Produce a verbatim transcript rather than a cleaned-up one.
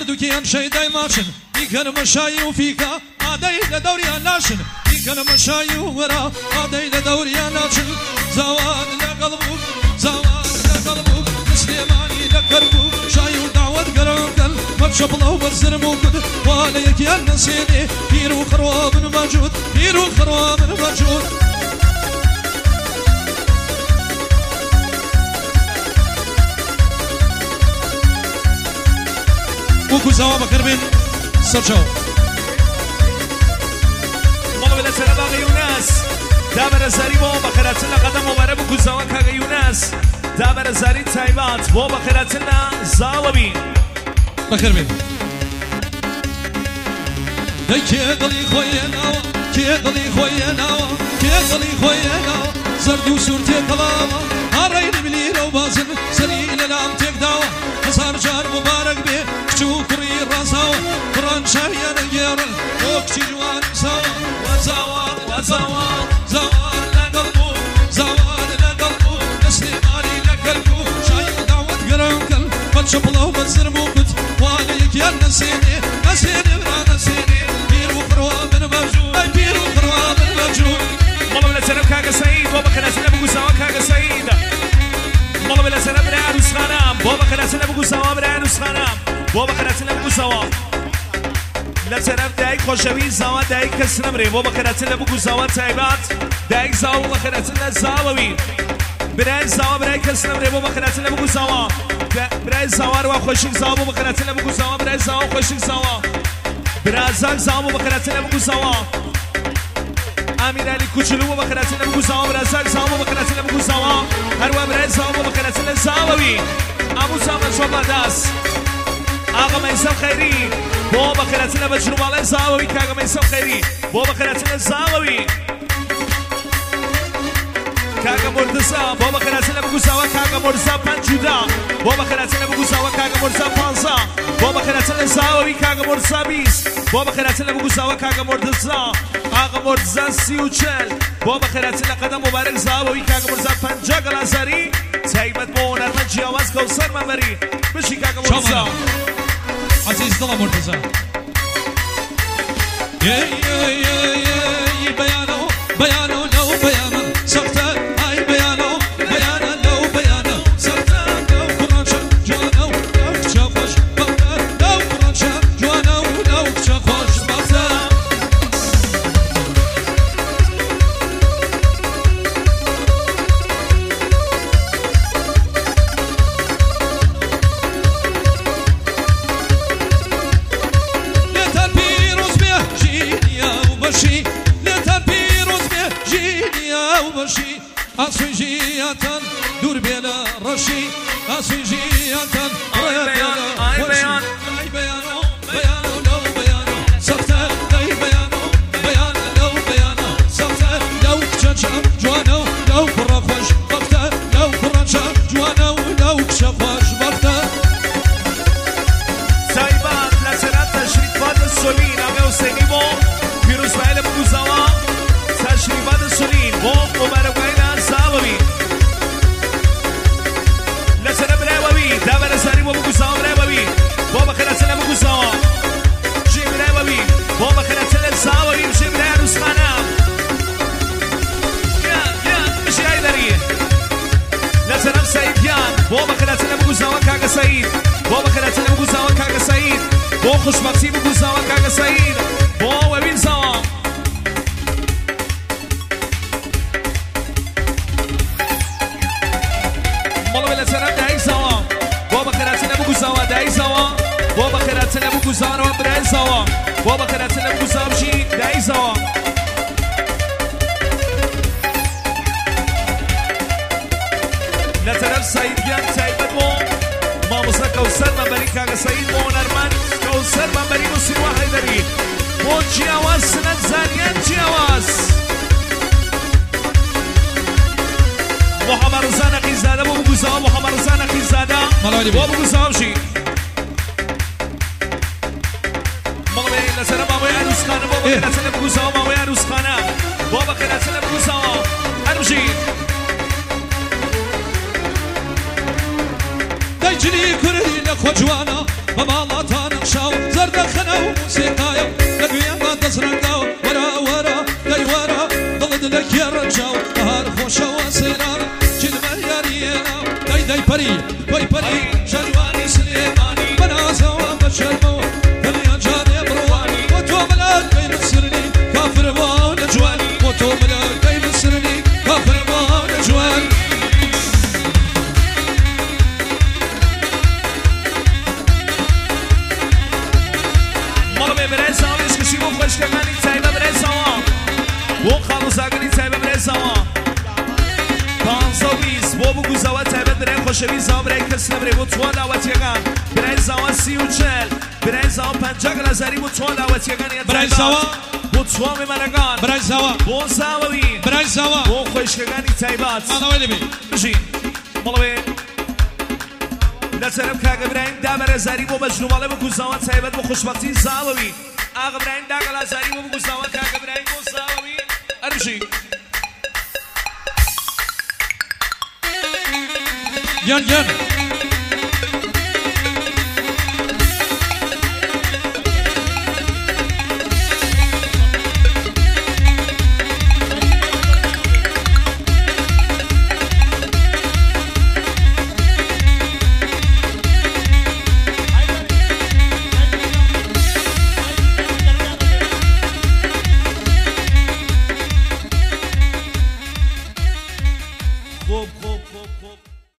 هردووکیان شەیدای ماچن دیکەنە مەشایی و فیکە ئادەی لە دەوریان ناشن دیکەنە مەشایی و وەرا ئادەی لە دەوریان ناچن زاوان لەگەڵ بوو زاوان لەگەڵ بوو مسلێمانی لەکەر بوو شای و داوەت گەرەکەن مەبشە بڵەو بەرزرم و کرد وا لە یەکیان نەسێنێ پیر و خڕوا من مەجود پیر و خڕوا من مەجود وكو زوا بكربين سرچاو ماما بلا سلام آقا یونس دابر زری با بخیرتنا قدم مباره بکو زوا کاغا یونس دابر زری تایبات با بخیرتنا زالبی بكربين كي قلي خويا ناوا كي قلي خويا ناوا كي قلي خويا ناوا زردو صورتي قلاوا هارين بليل وبازن سليل الام تيك داوا صار جار مبارك بيه كشو كري راساوا قران شايا نجيرن وكشي جوان سوا وزاوار وزاوار زوار لقلبو زوار لقلبو نسلماني لقلبو شايا دعوت قرانكل فالشبلو بزرمو كت واليك يا نسيني نسيني برا نسيني بير وخروا من مجود اي بير وخروا من مجود ماما بلا سلام كاغا سعيد بابا خلاسنا بقو زوا كاغا سعيد ماما بلا سلام برا عروس خانم بابا خلاسنا بقو زوا برا عروس خانم بابا خلاسنا بقو زوا لا سلام دايك خوشوي زوا دايك کس نمره بابا خلاسنا بقو زوا تایبات دايك زوا بابا خلاسنا زاوی برای زوا برای کس نمره بابا خلاسنا بقو زوا برای زوا رو خوشی زوا بابا خلاسنا بقو زوا برای زوا خوشی زوا برای زوا زوا بابا خلاسنا بقو زوا امیر علی کوچولو بابا خلاسنا بقو زوا برای زوا زوا بابا خلاسنا بقو زوا هر و برای زوا بابا خلاسنا زاوی ابو سامان شما دست آقا میسم خیری بابا خلاسنا بجنوباله زاوی که آقا میسم خیری بابا خلاسنا زاوی کاغا مرتزا بابا خلاسنا بگو زوا کاغا مرتزا پنجودا بابا خلاسنا بگو زوا کاغا مرتزا پانزا بابا خلاسنا زاوی کاغا مرتزا بیس بابا خلاسنا بگو زوا کاغا مرتزا آقا مرتزا سی و چل بابا خلاسنا قدم مبارک زاوی کاغا مرتزا پنجا گلازاری تایبت بونر من جیاواز کوسر منبری بشی کاغا مرتزا عزیز دل مرتزا یه یه یه یه بیانو بیانو نو بیانو سخته ای بیانو بیانو نو بیانو سخته نو قرانشا جوانو نو کچه خوش بخته نو قرانشا جوانو نو کچه خوش بخته لتر پیروز به جینیا و بشی لتر پیروز به جینیا و بشی أصفي جياتا دور بلا رشي أصفي جياتا آي بيان آي بيان آي بيانو بيانو لو بيانو سخته أي بيانو بيانو لو بيانو سخته لو كشا جوانو لو كرا خوش بخته لو كرا جوانو لو كشا خوش بخته سايبات لسنة تشريفات السولين أغا حسيني بو فيروز بایل بگو زوا تشريفات السولين بو مبارك زاوی لسنا براوی دابر سری بابا گوزاوا براوی بابا خلاسنا بگو زوا جی براوی بابا خلاسنا زاوی جی برا عروس خانم یا یا مشی ایداری لسنا سعیدیان بابا خلاسنا بگو زوا کاغا سعید بابا خلاسنا بگو زوا کاغا سعید با خوشبختی بگو زوا کاغا سعید با وبین زوا بابا خیراتنا بگو زوا دای زوا بابا خیراتنا بگو زوا رو برای زوا بابا خیراتنا بگو زوا بشی دای زوا لطرف سعیدیان تایبت بو ما موسا کوسر منبری کاغا سعید بو نرمن کوسر منبری بو سیوا حیدری بو جیاواز سنت زانیان جیاواز محمد رضا نقیزاده بو بگو زوا محمد رضا نقیزاده بو بگو زوا بشی مغلی لسر ماموی عروس خانه بابا خیلاتنا بگو زوا ماموی عروس خانه بابا خیلاتنا بگو زوا هر بشی دجلی کردی لخو جوانا بماڵاتان نەخشاو زەردەخەنە و موسیقایە لە گوێیاندا دەزرەنگاوە وەرە وەرە لەی وەرە دڵت لە کێڕەنجاو بەهار خۆشەوە سەیرانە چلمە یاریێناو دای دای پەری وەی پەری شەجوانی سلێمانی بەنازەوە بە شەرمەوە دڵیان جانێ بڕوانی بۆ تۆ مەلەکەی مسرنی کافر بۆ لە جوانی بۆ تۆ مەلەکەی مسرنی کافر بۆ لە جوانی برێزاوە شکشی بۆ خۆشکەکانی چایبە برێزاوە بۆ خاڵۆزاگەری چایبە برێزاوە پانزە و بیست بۆ بگوزەوە تایبەت برای خۆشەویستەوە برای کەس نەبرێ بۆ چوار داوەتیەکان برێزاوە سی و چل برێزاوە پەنجا گەلەزاری بۆ چوار داوەتیەکانی برێزاوە بۆ چوار مێمەلەکان برێزاوە بۆ زاوەوین برێزاوە بۆ خۆشکەکانی تایبەت ماڵەوەی دەبێ بژین بەڵێ لەسەرم کاگە براین دابەرەزاری بۆ بەجنوباڵێ بۆ گوزاوە تایبەت بۆ خوشبەختی زاوەوی ئاغا براین داگەلازاری بۆ بگوزاوە کاگە براین بۆ زاوەوی ئەرژی گیان گیان